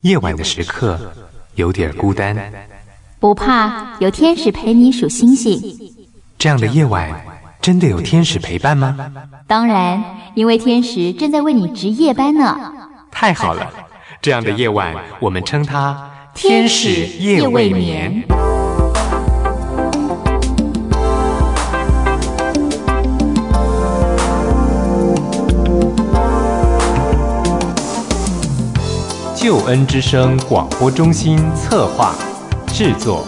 夜晚的时刻有点孤单， 不怕，有天使陪你数星星。 这样的夜晚真的有天使陪伴吗？ 当然，因为天使正在为你值夜班呢。 太好了，这样的夜晚我们称它天使夜未眠。救恩之声广播中心策划制作。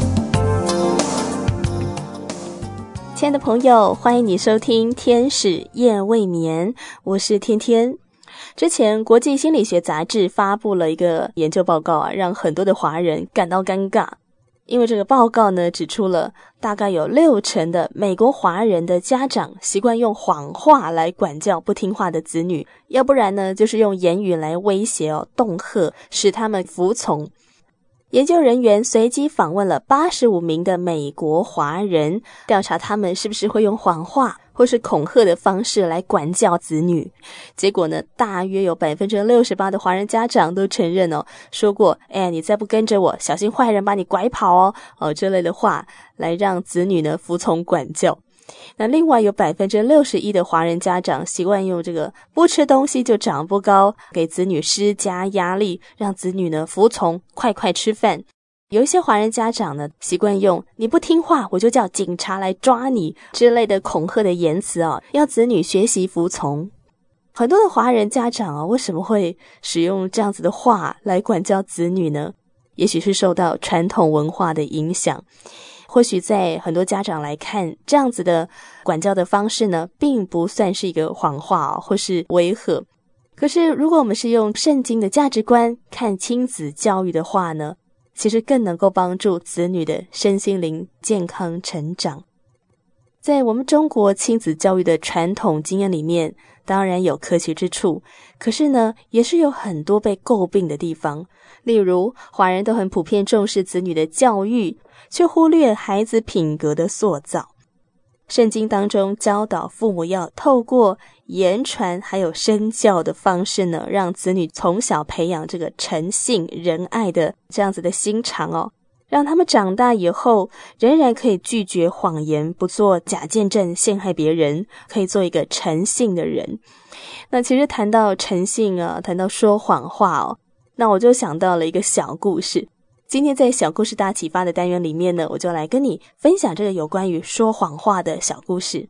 亲爱的朋友，欢迎你收听天使夜未眠，我是天天。之前国际心理学杂志发布了一个研究报告让很多的华人感到尴尬。因为这个报告呢，指出了大概有60%的美国华人的家长习惯用谎话来管教不听话的子女，要不然呢，就是用言语来威胁恫吓，使他们服从。研究人员随机访问了85名的美国华人，调查他们是不是会用谎话或是恐吓的方式来管教子女。结果呢，大约有 68% 的华人家长都承认说过你再不跟着我，小心坏人把你拐跑这类的话来让子女呢服从管教。那另外有 61% 的华人家长习惯用这个不吃东西就长不高，给子女施加压力，让子女呢服从，快快吃饭。有一些华人家长呢习惯用你不听话我就叫警察来抓你之类的恐吓的言辞要子女学习服从。很多的华人家长为什么会使用这样子的话来管教子女呢？也许是受到传统文化的影响。或许在很多家长来看，这样子的管教的方式呢，并不算是一个谎话或是威吓。可是如果我们是用圣经的价值观看亲子教育的话呢，其实更能够帮助子女的身心灵健康成长。在我们中国亲子教育的传统经验里面，当然有可取之处，可是呢，也是有很多被诟病的地方。例如，华人都很普遍重视子女的教育，却忽略孩子品格的塑造。圣经当中教导父母要透过言传还有身教的方式呢，让子女从小培养这个诚信仁爱的这样子的心肠让他们长大以后仍然可以拒绝谎言，不做假见证陷害别人，可以做一个诚信的人。那其实谈到诚信谈到说谎话那我就想到了一个小故事。今天在小故事大启发的单元里面呢，我就来跟你分享这个有关于说谎话的小故事。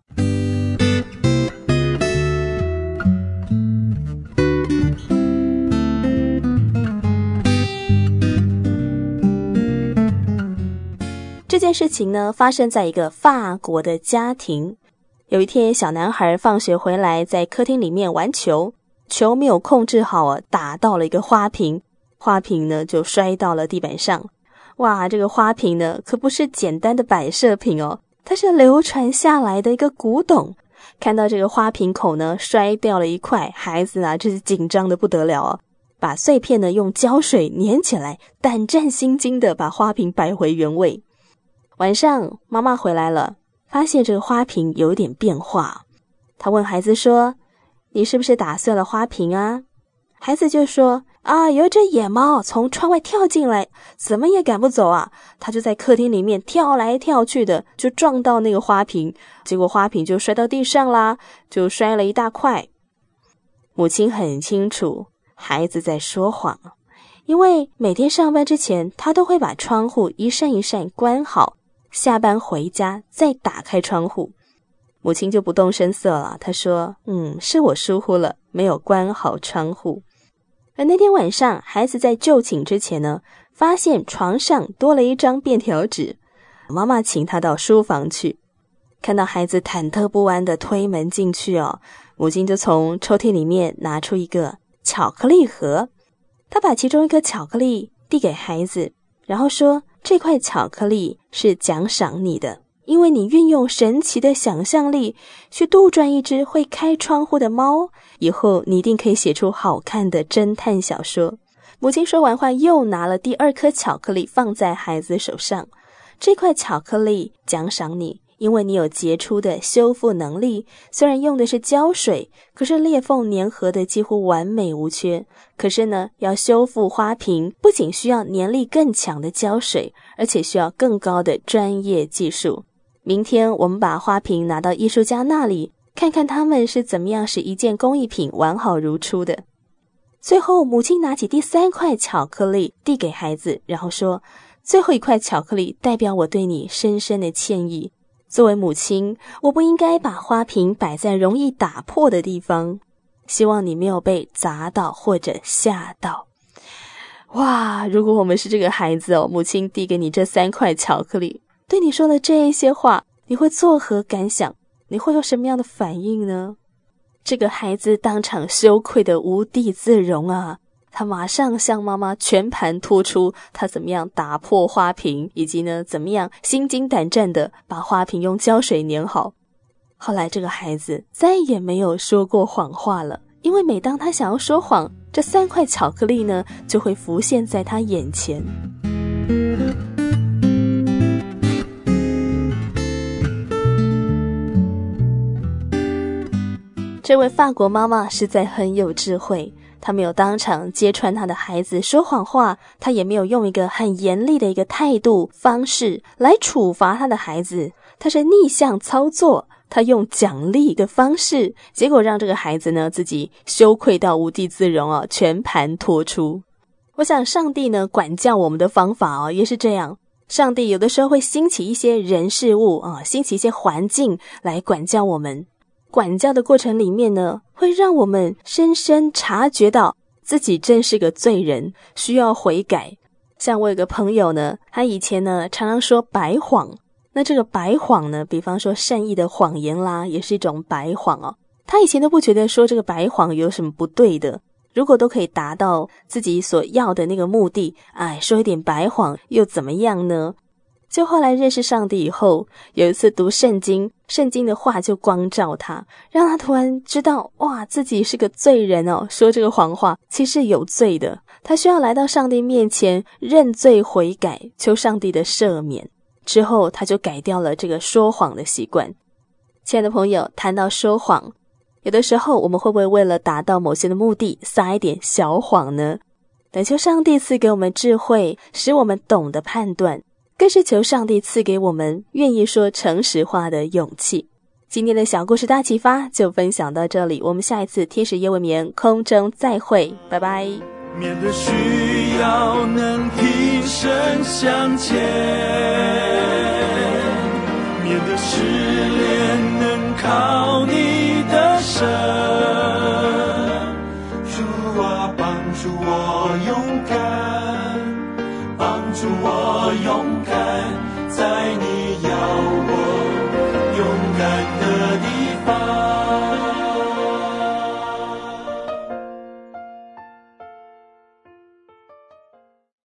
这件事情呢，发生在一个法国的家庭。有一天，小男孩放学回来，在客厅里面玩球，球没有控制好打到了一个花瓶，花瓶呢就摔到了地板上。哇，这个花瓶呢可不是简单的摆设品它是流传下来的一个古董。看到这个花瓶口呢摔掉了一块，孩子真是紧张的不得了把碎片呢用胶水粘起来，胆战心惊的把花瓶摆回原位。晚上妈妈回来了，发现这个花瓶有点变化。她问孩子说，你是不是打碎了花瓶啊？孩子就说，有一只野猫从窗外跳进来，怎么也赶不走他就在客厅里面跳来跳去的，就撞到那个花瓶，结果花瓶就摔到地上啦，就摔了一大块。母亲很清楚孩子在说谎，因为每天上班之前，他都会把窗户一扇一扇关好，下班回家再打开窗户。母亲就不动声色了，她说是我疏忽了，没有关好窗户。而那天晚上，孩子在就寝之前呢，发现床上多了一张便条纸。妈妈请他到书房去，看到孩子忐忑不安地推门进去母亲就从抽屉里面拿出一个巧克力盒，她把其中一颗巧克力递给孩子，然后说，这块巧克力是奖赏你的，因为你运用神奇的想象力去杜撰一只会开窗户的猫，以后你一定可以写出好看的侦探小说。母亲说完话，又拿了第2颗巧克力放在孩子手上，这块巧克力奖赏你， 因为你有杰出的修复能力，虽然用的是胶水，可是裂缝粘合的几乎完美无缺。可是呢，要修复花瓶，不仅需要粘力更强的胶水，而且需要更高的专业技术。明天我们把花瓶拿到艺术家那里，看看他们是怎么样使一件工艺品完好如初的。最后，母亲拿起第3块巧克力递给孩子，然后说，最后一块巧克力代表我对你深深的歉意。作为母亲，我不应该把花瓶摆在容易打破的地方，希望你没有被砸到或者吓到。哇，如果我们是这个孩子母亲递给你这3块巧克力，对你说了这些话，你会作何感想？你会有什么样的反应呢？这个孩子当场羞愧的无地自容啊！他马上向妈妈全盘托出他怎么样打破花瓶，以及呢怎么样心惊胆战的把花瓶用胶水粘好。后来这个孩子再也没有说过谎话了，因为每当他想要说谎，这3块巧克力呢就会浮现在他眼前。这位法国妈妈实在很有智慧，她没有当场揭穿她的孩子说谎话，她也没有用一个很严厉的一个态度方式来处罚她的孩子，她是逆向操作，她用奖励的方式，结果让这个孩子呢自己羞愧到无地自容全盘托出。我想上帝呢管教我们的方法也是这样，上帝有的时候会兴起一些人事物兴起一些环境来管教我们。管教的过程里面呢，会让我们深深察觉到自己真是个罪人，需要悔改。像我有个朋友呢，他以前呢常常说白谎，那这个白谎呢，比方说善意的谎言啦，也是一种白谎他以前都不觉得说这个白谎有什么不对的，如果都可以达到自己所要的那个目的，说一点白谎又怎么样呢？就后来认识上帝以后，有一次读圣经的话就光照他，让他突然知道，哇，自己是个罪人说这个谎话其实有罪的，他需要来到上帝面前认罪悔改，求上帝的赦免。之后他就改掉了这个说谎的习惯。亲爱的朋友，谈到说谎，有的时候我们会不会为了达到某些的目的撒一点小谎呢？但求上帝赐给我们智慧，使我们懂得判断，更是求上帝赐给我们愿意说诚实话的勇气。今天的小故事大启发就分享到这里，我们下一次天使夜未眠空中再会，拜拜。 面对需要能挺身向前，面对失恋能靠你的神，主啊，帮助我勇敢，帮助我勇敢，在你要我勇敢的地方。